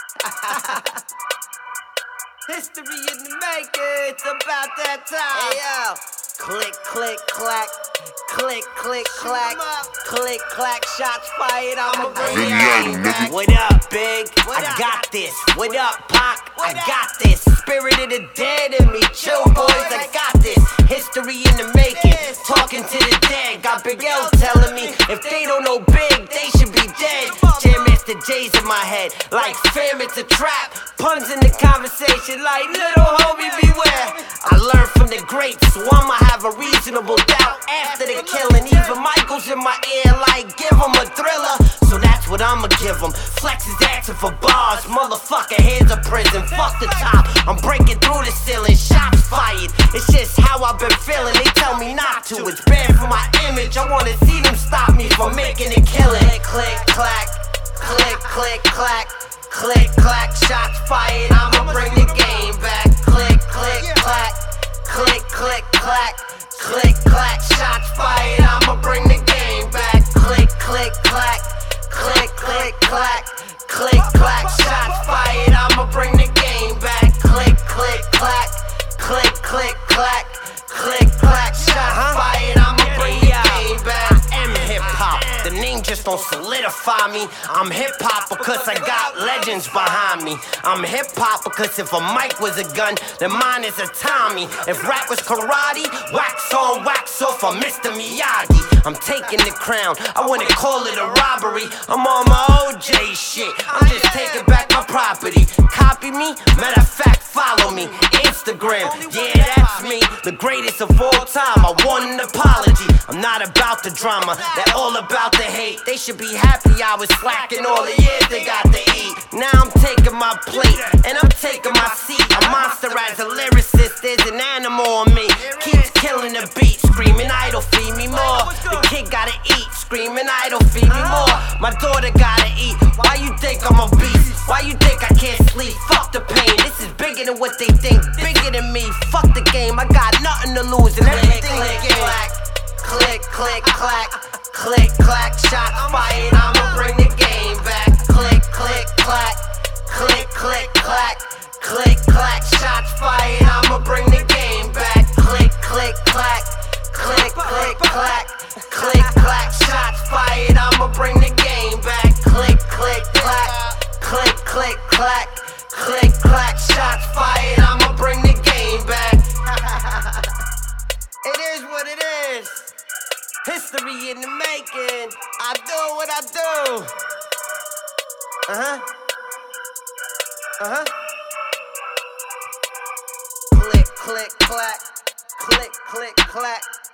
History in the making, it's about that time. Hey yo, click, click, clack, click, click, clack, click, clack, shots fired, I'ma bring it back. What up, Big? I got this. What up, Pac? I got this. Spirit of the dead in me, chill boys, I got this. History in the making, talking to the dead. Got Big L telling me if they don't know Big, they should be dead. Jam Master J's in my head, like fam, it's a trap. Puns in the conversation, like little homie, beware. I learned from the greats, so I'ma have a reasonable doubt after the killing. Even Michael's in my ear, like give him a thriller. So that's what I'ma give him. Flex is asking for bars, motherfucker, here's a prison. Fuck the top, I'm breaking through the ceiling. Shots fired, it's just how I've been feeling. They tell me not to, it's bad for my image. I wanna see them stop me from making a killing. Click, clack, click, click, clack, click, clack, shots fired, I'ma bring the game back. Click, click, clack, click, click, clack, click, clack, shots fired, I'ma bring the game back. Click, click, clack, click, click, clack, click, clack, shots fired, I'ma bring the game back. Click, click, clack, click, click, clack, click, clack, shots fired, I'ma bring the game back. I am hip hop, the name just don't solidify me. I'm hip hop because I got legends behind me. I'm hip hop because if a mic was a gun, then mine is a Tommy. If rap was karate, wax on, wax off, I'm Mr. Miyagi. I'm taking the crown, I wouldn't call it a robbery. I'm on my OJ shit, I'm just taking back my property. Copy me, matter of fact, follow me. Instagram, yeah, that's me, the greatest of all time. I want an apology. I'm not about the drama, they're all about the hate. They should be happy I was slacking all the years they got to eat. Now I'm taking my plate, and I'm taking my seat. A monster as a lyricist, there's an animal on me. Keeps killing the beat, screaming idol, feed me more. The kid gotta eat, screaming idol, feed me more. My daughter gotta eat, why you think I'm a beast? Why you think I can't sleep? Fuck the pain, this is bigger than what they think, bigger than me. Fuck the game, I got nothing to lose and everything to gain. Click, click, clack, click, clack, shots fired, I'ma bring the game back. Click, click, clack, click, click, clack, click, clack, shots fired, I'ma bring the game back. Click, click, clack, click, click, clack, click, clack, shots fired, I'ma bring the game back. Click, click, clack, click, click, clack, click, clack, shots fired, I'ma bring the game back. It is what it is. History in the making. I do what I do. Click, click, clack. Click, click, clack.